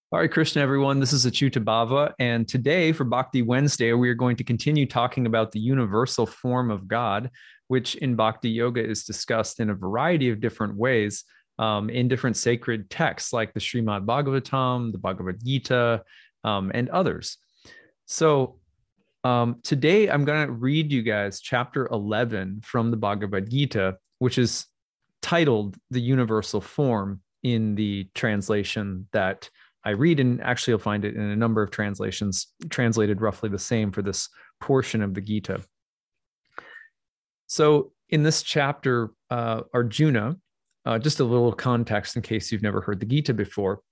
All right, Krishna, everyone. This is Achyuta Bhava. And today, for Bhakti Wednesday, we are going to continue talking about the universal form of God, which in Bhakti Yoga is discussed in a variety of different ways in different sacred texts like the Srimad Bhagavatam, the Bhagavad Gita, and others. So today, I'm going to read you guys chapter 11 from the Bhagavad Gita, which is titled The Universal Form in the translation that I read, and actually you'll find it in a number of translations translated roughly the same for this portion of the Gita. So in this chapter, Arjuna, just a little context in case you've never heard the Gita before,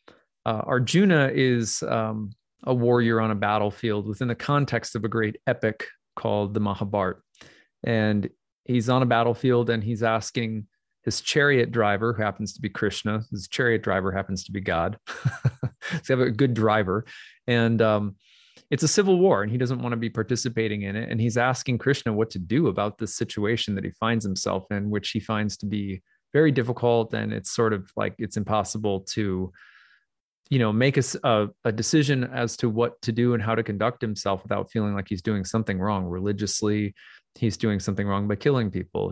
Arjuna is a warrior on a battlefield within the context of a great epic called the Mahabharata. And he's on a battlefield and he's asking his chariot driver, who happens to be Krishna, his chariot driver happens to be God. So you have a good driver. And it's a civil war and he doesn't want to be participating in it. And he's asking Krishna what to do about this situation that he finds himself in, which he finds to be very difficult. And it's sort of like it's impossible to, make a decision as to what to do and how to conduct himself without feeling like he's doing something wrong religiously. He's doing something wrong by killing people.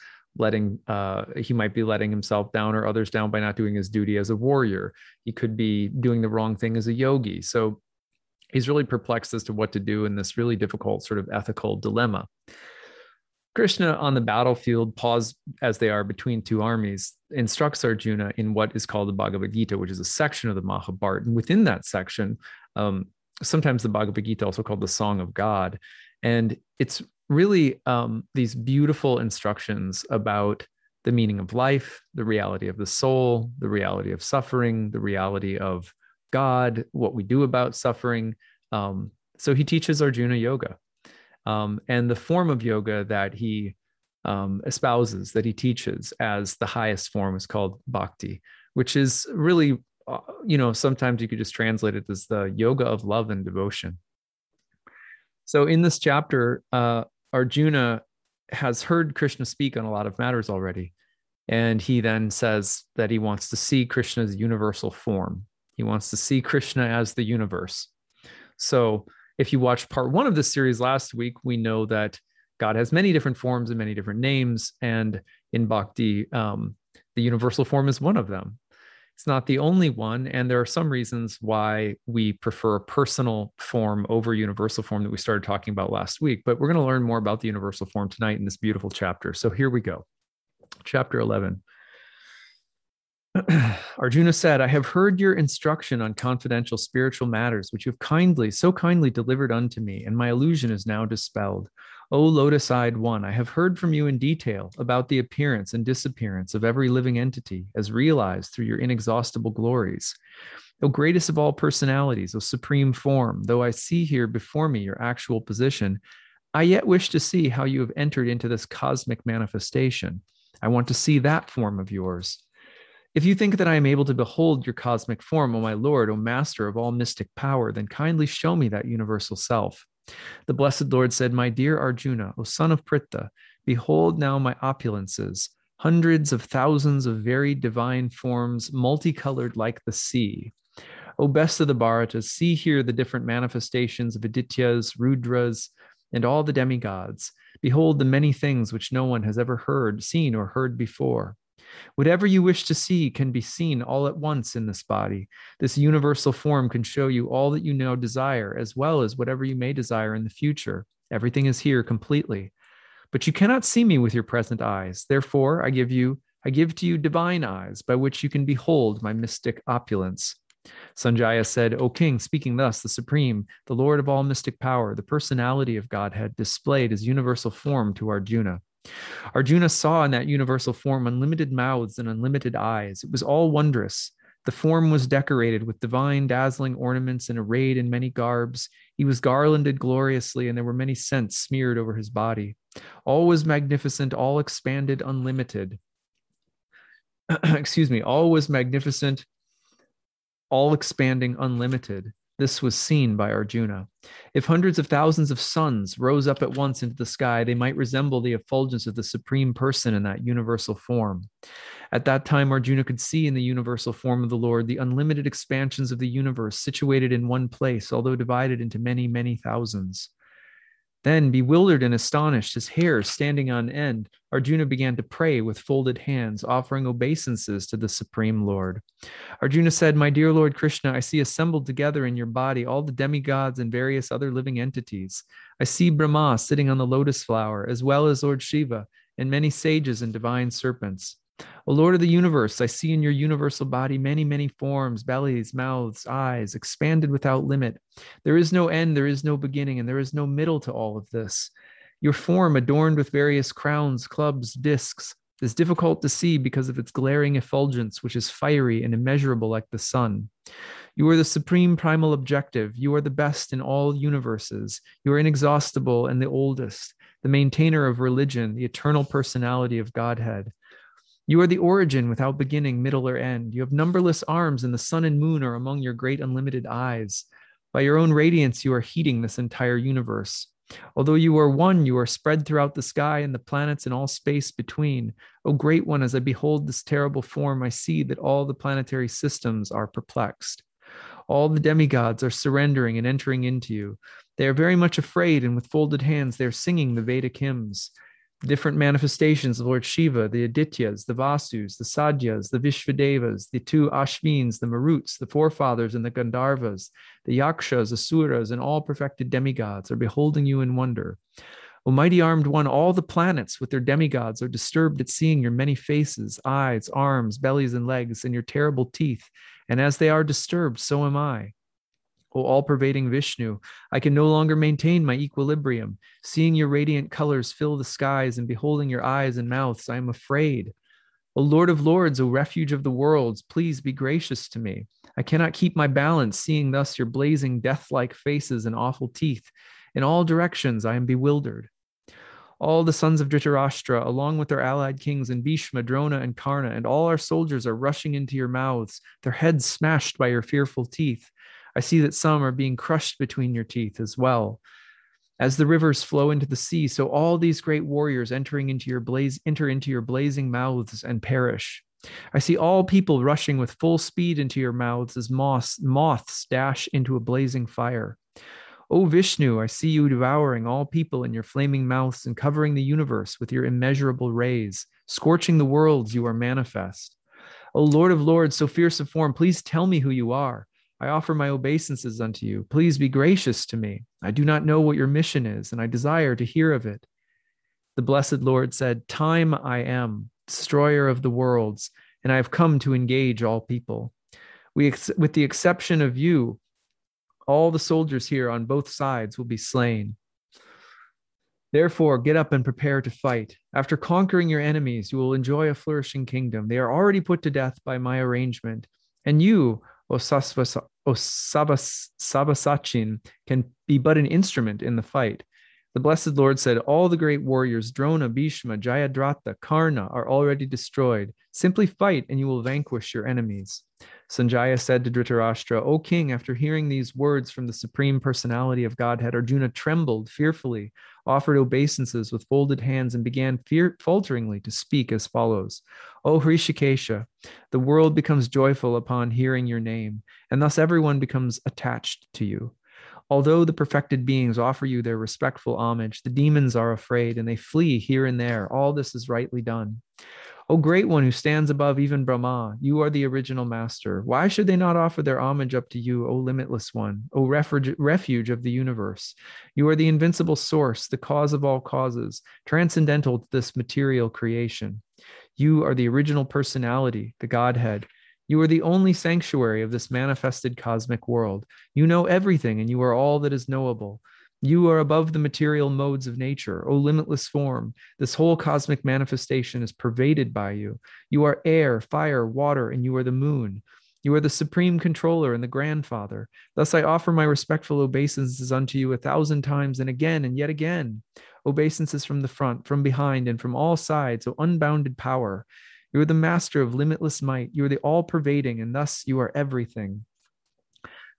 He might be letting himself down or others down by not doing his duty as a warrior. He could be doing the wrong thing as a yogi. So he's really perplexed as to what to do in this really difficult sort of ethical dilemma. Krishna on the battlefield, paused as they are between two armies, instructs Arjuna in what is called the Bhagavad Gita, which is a section of the Mahabharata. And within that section, sometimes the Bhagavad Gita also called the Song of God. And it's really these beautiful instructions about the meaning of life, the reality of the soul, the reality of suffering, the reality of God, what we do about suffering. So he teaches Arjuna yoga. And the form of yoga that he espouses, that he teaches as the highest form is called bhakti, which is really, sometimes you could just translate it as the yoga of love and devotion. So in this chapter, Arjuna has heard Krishna speak on a lot of matters already. And he then says that he wants to see Krishna's universal form. He wants to see Krishna as the universe. So if you watched part one of this series last week, we know that God has many different forms and many different names. And in Bhakti, the universal form is one of them. It's not the only one. And there are some reasons why we prefer a personal form over universal form that we started talking about last week. But we're going to learn more about the universal form tonight in this beautiful chapter. So here we go. Chapter 11. Arjuna said, I have heard your instruction on confidential spiritual matters, which you have so kindly delivered unto me, and my illusion is now dispelled. O lotus-eyed one, I have heard from you in detail about the appearance and disappearance of every living entity as realized through your inexhaustible glories. O greatest of all personalities, O supreme form, though I see here before me your actual position, I yet wish to see how you have entered into this cosmic manifestation. I want to see that form of yours. If you think that I am able to behold your cosmic form, O my Lord, O Master of all mystic power, then kindly show me that universal self. The blessed Lord said, my dear Arjuna, O son of Pritha, behold now my opulences, hundreds of thousands of very divine forms, multicolored like the sea. O best of the Bharatas, see here the different manifestations of Adityas, Rudras, and all the demigods. Behold the many things which no one has ever seen or heard before. Whatever you wish to see can be seen all at once in this body. This universal form can show you all that you now desire, as well as whatever you may desire in the future. Everything is here completely. But you cannot see me with your present eyes. Therefore, I give to you divine eyes, by which you can behold my mystic opulence. Sanjaya said, O king, speaking thus, the Supreme, the Lord of all mystic power, the personality of Godhead, displayed his universal form to Arjuna. Arjuna saw in that universal form unlimited mouths and unlimited eyes. It was all wondrous. The form was decorated with divine, dazzling ornaments and arrayed in many garbs. He was garlanded gloriously, and there were many scents smeared over his body. All was magnificent, all expanded, unlimited. All was magnificent, all expanding, unlimited. This was seen by Arjuna. If hundreds of thousands of suns rose up at once into the sky, they might resemble the effulgence of the Supreme Person in that universal form. At that time, Arjuna could see in the universal form of the Lord the unlimited expansions of the universe situated in one place, although divided into many, many thousands. Then, bewildered and astonished, his hair standing on end, Arjuna began to pray with folded hands, offering obeisances to the Supreme Lord. Arjuna said, "My dear Lord Krishna, I see assembled together in your body all the demigods and various other living entities. I see Brahma sitting on the lotus flower, as well as Lord Shiva, and many sages and divine serpents. O Lord of the universe, I see in your universal body many, many forms, bellies, mouths, eyes, expanded without limit. There is no end, there is no beginning, and there is no middle to all of this. Your form, adorned with various crowns, clubs, discs, is difficult to see because of its glaring effulgence, which is fiery and immeasurable like the sun. You are the supreme primal objective. You are the best in all universes. You are inexhaustible and the oldest, the maintainer of religion, the eternal personality of Godhead. You are the origin without beginning, middle, or end. You have numberless arms, and the sun and moon are among your great unlimited eyes. By your own radiance, you are heating this entire universe. Although you are one, you are spread throughout the sky and the planets and all space between. O great one, as I behold this terrible form, I see that all the planetary systems are perplexed. All the demigods are surrendering and entering into you. They are very much afraid, and with folded hands, they are singing the Vedic hymns. The different manifestations of Lord Shiva, the Adityas, the Vasus, the Sadyas, the Vishvadevas, the two Ashvins, the Maruts, the forefathers, and the Gandharvas, the Yakshas, Asuras, and all perfected demigods are beholding you in wonder. O mighty armed one, all the planets with their demigods are disturbed at seeing your many faces, eyes, arms, bellies, and legs, and your terrible teeth. And as they are disturbed, so am I. O all-pervading Vishnu, I can no longer maintain my equilibrium. Seeing your radiant colors fill the skies and beholding your eyes and mouths, I am afraid. O Lord of Lords, O refuge of the worlds, please be gracious to me. I cannot keep my balance, seeing thus your blazing death-like faces and awful teeth. In all directions, I am bewildered. All the sons of Dhritarashtra, along with their allied kings and Bhishma, Drona, and Karna, and all our soldiers are rushing into your mouths, their heads smashed by your fearful teeth. I see that some are being crushed between your teeth as well. As the rivers flow into the sea, so all these great warriors enter into your blazing mouths and perish. I see all people rushing with full speed into your mouths as moths dash into a blazing fire. O Vishnu, I see you devouring all people in your flaming mouths and covering the universe with your immeasurable rays, scorching the worlds you are manifest. O Lord of Lords, so fierce of form, please tell me who you are. I offer my obeisances unto you. Please be gracious to me. I do not know what your mission is, and I desire to hear of it. The blessed Lord said, Time I am, destroyer of the worlds, and I have come to engage all people. With the exception of you, all the soldiers here on both sides will be slain. Therefore, get up and prepare to fight. After conquering your enemies, you will enjoy a flourishing kingdom. They are already put to death by my arrangement. And you, O Sabasachin, can be but an instrument in the fight. The blessed Lord said, all the great warriors, Drona, Bhishma, Jayadratha, Karna, are already destroyed. Simply fight and you will vanquish your enemies. Sanjaya said to Dhritarashtra, O king, after hearing these words from the Supreme Personality of Godhead, Arjuna trembled fearfully, offered obeisances with folded hands, and began falteringly to speak as follows. O Hrishikesha, the world becomes joyful upon hearing your name, and thus everyone becomes attached to you. Although the perfected beings offer you their respectful homage, the demons are afraid and they flee here and there. All this is rightly done. O great one who stands above even Brahma, you are the original master. Why should they not offer their homage up to you, O limitless one, O refuge of the universe? You are the invincible source, the cause of all causes, transcendental to this material creation. You are the original personality, the Godhead. You are the only sanctuary of this manifested cosmic world. You know everything, and you are all that is knowable. You are above the material modes of nature, O limitless form. This whole cosmic manifestation is pervaded by you. You are air, fire, water, and you are the moon. You are the supreme controller and the grandfather. Thus I offer my respectful obeisances unto you 1,000 times and again and yet again. Obeisances from the front, from behind, and from all sides, O unbounded power. You are the master of limitless might. You are the all-pervading, and thus you are everything.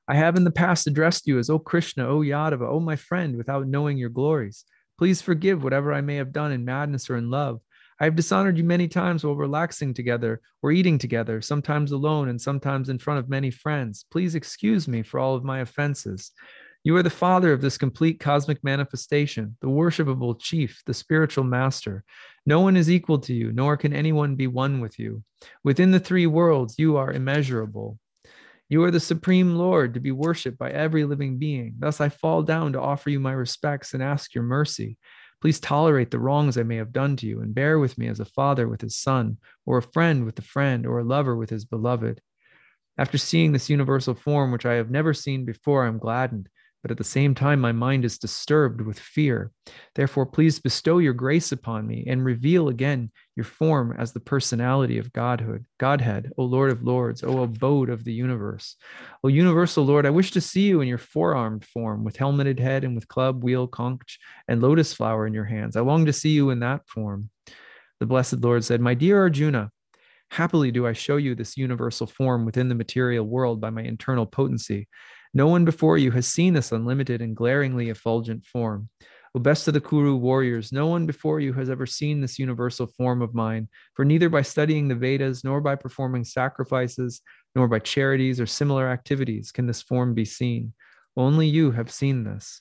I have in the past addressed you as, O Krishna, O Yadava, O my friend, without knowing your glories. Please forgive whatever I may have done in madness or in love. I have dishonored you many times while relaxing together or eating together, sometimes alone and sometimes in front of many friends. Please excuse me for all of my offenses. You are the father of this complete cosmic manifestation, the worshipable chief, the spiritual master. No one is equal to you, nor can anyone be one with you. Within the three worlds, you are immeasurable. You are the supreme Lord to be worshiped by every living being. Thus, I fall down to offer you my respects and ask your mercy. Please tolerate the wrongs I may have done to you and bear with me as a father with his son, or a friend with a friend, or a lover with his beloved. After seeing this universal form, which I have never seen before, I am gladdened, but at the same time, my mind is disturbed with fear. Therefore, please bestow your grace upon me and reveal again your form as the personality of Godhead, O Lord of Lords, O abode of the universe. O universal Lord, I wish to see you in your four-armed form, with helmeted head and with club, wheel, conch, and lotus flower in your hands. I long to see you in that form. The blessed Lord said, My dear Arjuna, happily do I show you this universal form within the material world by my internal potency. No one before you has seen this unlimited and glaringly effulgent form. O best of the Kuru warriors, no one before you has ever seen this universal form of mine, for neither by studying the Vedas, nor by performing sacrifices, nor by charities or similar activities can this form be seen. Only you have seen this.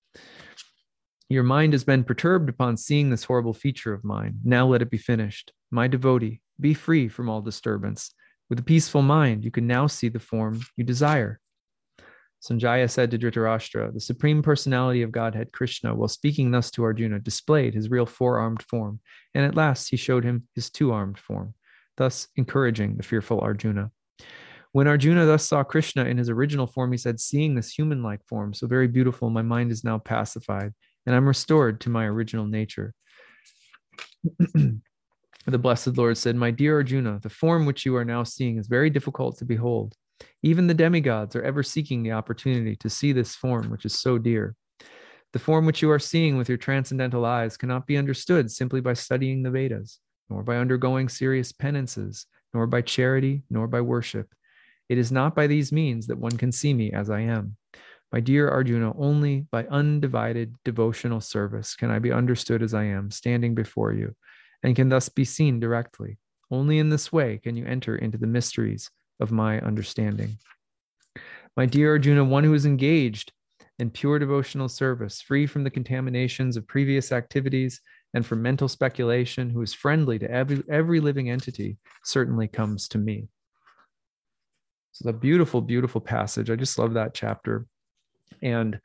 Your mind has been perturbed upon seeing this horrible feature of mine. Now let it be finished. My devotee, be free from all disturbance. With a peaceful mind, you can now see the form you desire. Sanjaya said to Dhritarashtra, the Supreme Personality of Godhead, Krishna, while speaking thus to Arjuna, displayed his real four-armed form, and at last he showed him his two-armed form, thus encouraging the fearful Arjuna. When Arjuna thus saw Krishna in his original form, he said, seeing this human-like form, so very beautiful, my mind is now pacified, and I'm restored to my original nature. The blessed Lord said, my dear Arjuna, the form which you are now seeing is very difficult to behold. Even the demigods are ever seeking the opportunity to see this form, which is so dear. The form which you are seeing with your transcendental eyes cannot be understood simply by studying the Vedas, nor by undergoing serious penances, nor by charity, nor by worship. It is not by these means that one can see me as I am. My dear Arjuna, only by undivided devotional service can I be understood as I am, standing before you, and can thus be seen directly. Only in this way can you enter into the mysteries of my understanding. My dear Arjuna, one who is engaged in pure devotional service, free from the contaminations of previous activities and from mental speculation, who is friendly to every living entity, certainly comes to me. So it's a beautiful, beautiful passage. I just love that chapter. And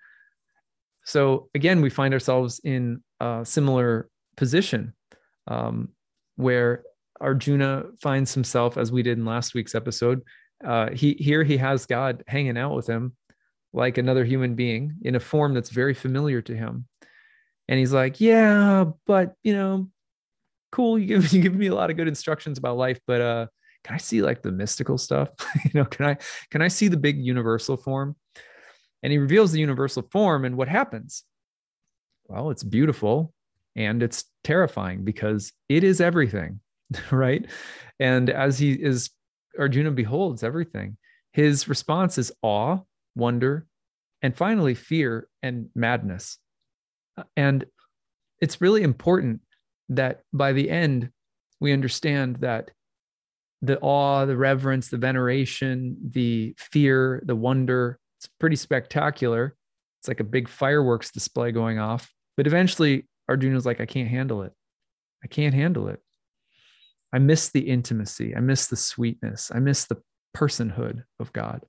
so again, we find ourselves in a similar position where Arjuna finds himself, as we did in last week's episode, he has God hanging out with him like another human being in a form that's very familiar to him. And he's like, yeah, but cool. You give me a lot of good instructions about life, but can I see like the mystical stuff? Can I see the big universal form? And he reveals the universal form, and what happens? Well, it's beautiful and it's terrifying because it is everything. Right? And as Arjuna beholds everything, his response is awe, wonder, and finally fear and madness. And it's really important that by the end, we understand that the awe, the reverence, the veneration, the fear, the wonder, it's pretty spectacular. It's like a big fireworks display going off. But eventually, Arjuna's like, I can't handle it. I can't handle it. I miss the intimacy. I miss the sweetness. I miss the personhood of God.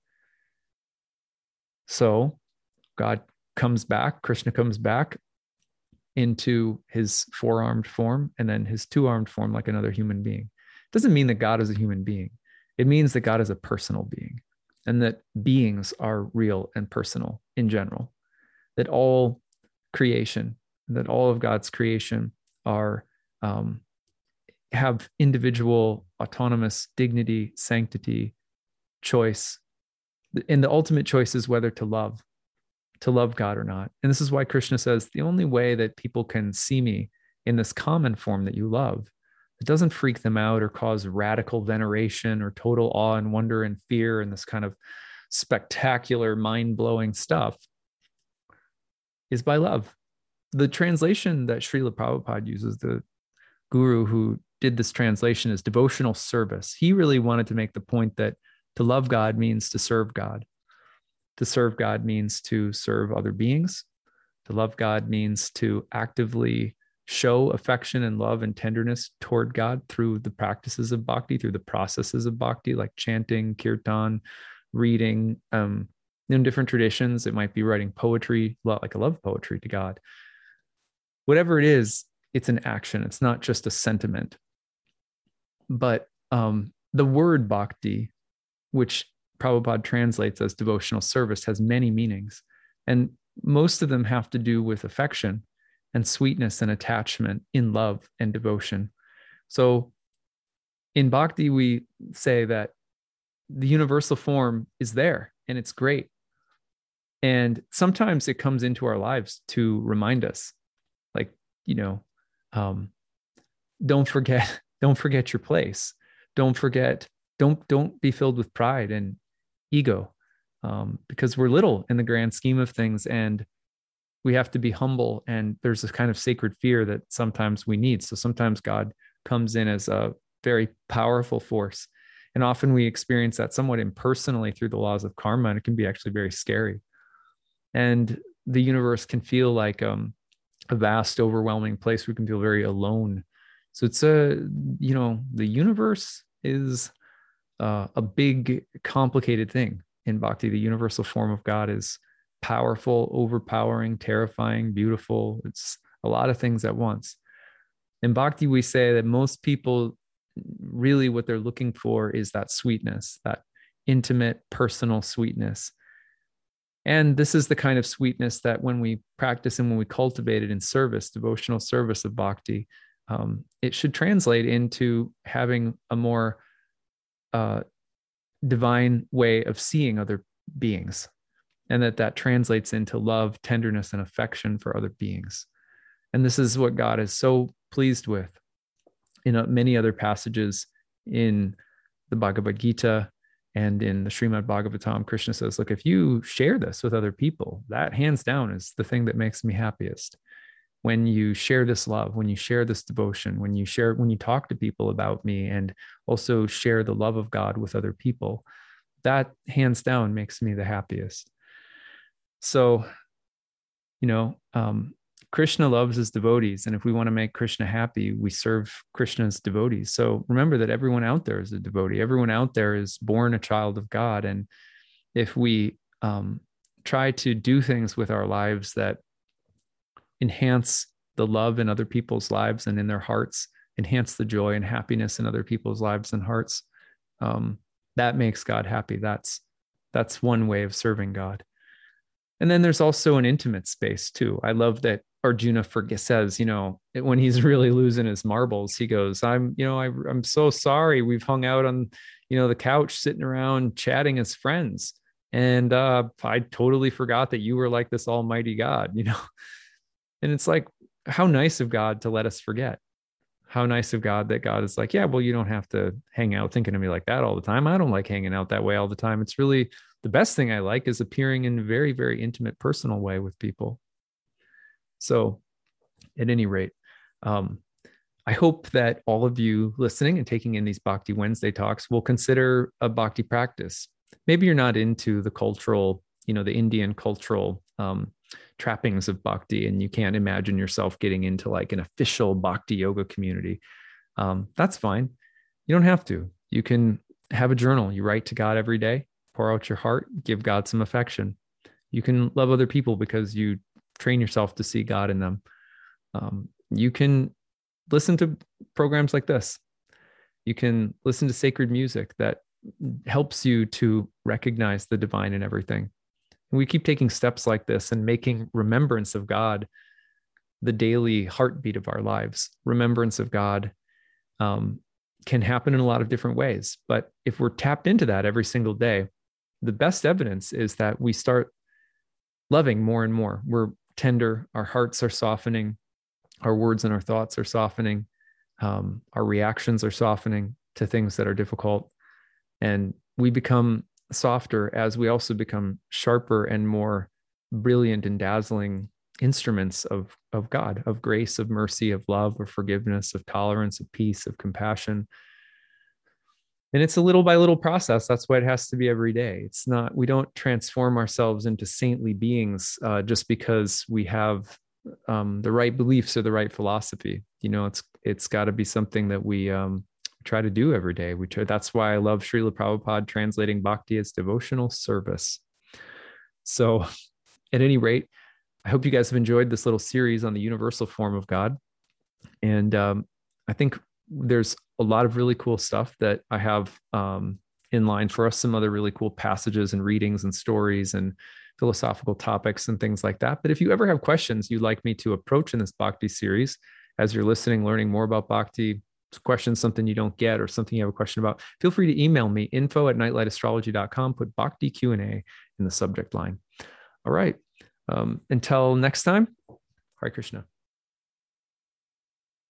So God comes back, Krishna comes back into his four-armed form and then his two-armed form like another human being. It doesn't mean that God is a human being. It means that God is a personal being and that beings are real and personal in general, that all creation, that all of God's creation are have individual, autonomous dignity, sanctity, choice. And the ultimate choice is whether to love God or not. And this is why Krishna says, the only way that people can see me in this common form that you love, it doesn't freak them out or cause radical veneration or total awe and wonder and fear and this kind of spectacular, mind-blowing stuff is by love. The translation that Srila Prabhupada uses, the guru who did this translation, is devotional service. He really wanted to make the point that to love God means to serve God. To serve God means to serve other beings. To love God means to actively show affection and love and tenderness toward God through the practices of bhakti, through the processes of bhakti, like chanting, kirtan, reading. In different traditions, it might be writing poetry, like a love poetry to God. Whatever it is, it's an action. It's not just a sentiment. But the word bhakti, which Prabhupada translates as devotional service, has many meanings. And most of them have to do with affection and sweetness and attachment in love and devotion. So in bhakti, we say that the universal form is there and it's great. And sometimes it comes into our lives to remind us, like, don't forget your place. Don't be filled with pride and ego, because we're little in the grand scheme of things, and we have to be humble. And there's this kind of sacred fear that sometimes we need. So sometimes God comes in as a very powerful force, and often we experience that somewhat impersonally through the laws of karma, and it can be actually very scary. And the universe can feel like a vast, overwhelming place. We can feel very alone. So it's the universe is a big, complicated thing in bhakti. The universal form of God is powerful, overpowering, terrifying, beautiful. It's a lot of things at once. In bhakti, we say that most people really what they're looking for is that sweetness, that intimate, personal sweetness. And this is the kind of sweetness that when we practice and when we cultivate it in service, devotional service of bhakti, it should translate into having a more divine way of seeing other beings, and that translates into love, tenderness, and affection for other beings. And this is what God is so pleased with. In many other passages in the Bhagavad Gita and in the Srimad Bhagavatam, Krishna says, look, if you share this with other people, that hands down is the thing that makes me happiest. When you share this love, when you share this devotion, when you talk to people about me and also share the love of God with other people, that hands down makes me the happiest. So, Krishna loves his devotees. And if we want to make Krishna happy, we serve Krishna's devotees. So remember that everyone out there is a devotee. Everyone out there is born a child of God. And if we try to do things with our lives that enhance the love in other people's lives and in their hearts, enhance the joy and happiness in other people's lives and hearts, that makes God happy. That's one way of serving God. And then there's also an intimate space too. I love that Arjuna says, when he's really losing his marbles, he goes, I'm so sorry. We've hung out on, the couch sitting around chatting as friends. And I totally forgot that you were like this almighty God, And it's like, how nice of God to let us forget. How nice of God that God is like, yeah, well, you don't have to hang out thinking of me like that all the time. I don't like hanging out that way all the time. It's really the best thing I like is appearing in a very, very intimate, personal way with people. So at any rate, I hope that all of you listening and taking in these Bhakti Wednesday talks will consider a Bhakti practice. Maybe you're not into the cultural, the Indian cultural trappings of Bhakti, and you can't imagine yourself getting into like an official Bhakti yoga community. That's fine. You don't have to. You can have a journal. You write to God every day, pour out your heart, give God some affection. You can love other people because you train yourself to see God in them. You can listen to programs like this. You can listen to sacred music that helps you to recognize the divine in everything. And we keep taking steps like this and making remembrance of God the daily heartbeat of our lives. Remembrance of God can happen in a lot of different ways. But if we're tapped into that every single day, the best evidence is that we start loving more and more. We're tender, our hearts are softening, our words and our thoughts are softening, our reactions are softening to things that are difficult. And we become softer as we also become sharper and more brilliant and dazzling instruments of God, of grace, of mercy, of love, of forgiveness, of tolerance, of peace, of compassion. And it's a little by little process. That's why it has to be every day. It's not, we don't transform ourselves into saintly beings just because we have the right beliefs or the right philosophy. It's got to be something that we try to do every day. That's why I love Srila Prabhupada translating bhakti as devotional service. So at any rate, I hope you guys have enjoyed this little series on the universal form of God. And I think there's a lot of really cool stuff that I have in line for us, some other really cool passages and readings and stories and philosophical topics and things like that. But if you ever have questions you'd like me to approach in this Bhakti series, as you're listening, learning more about Bhakti, questions, something you don't get or something you have a question about, feel free to email me, info@nightlightastrology.com, put Bhakti Q&A in the subject line. All right. Until next time, Hare Krishna.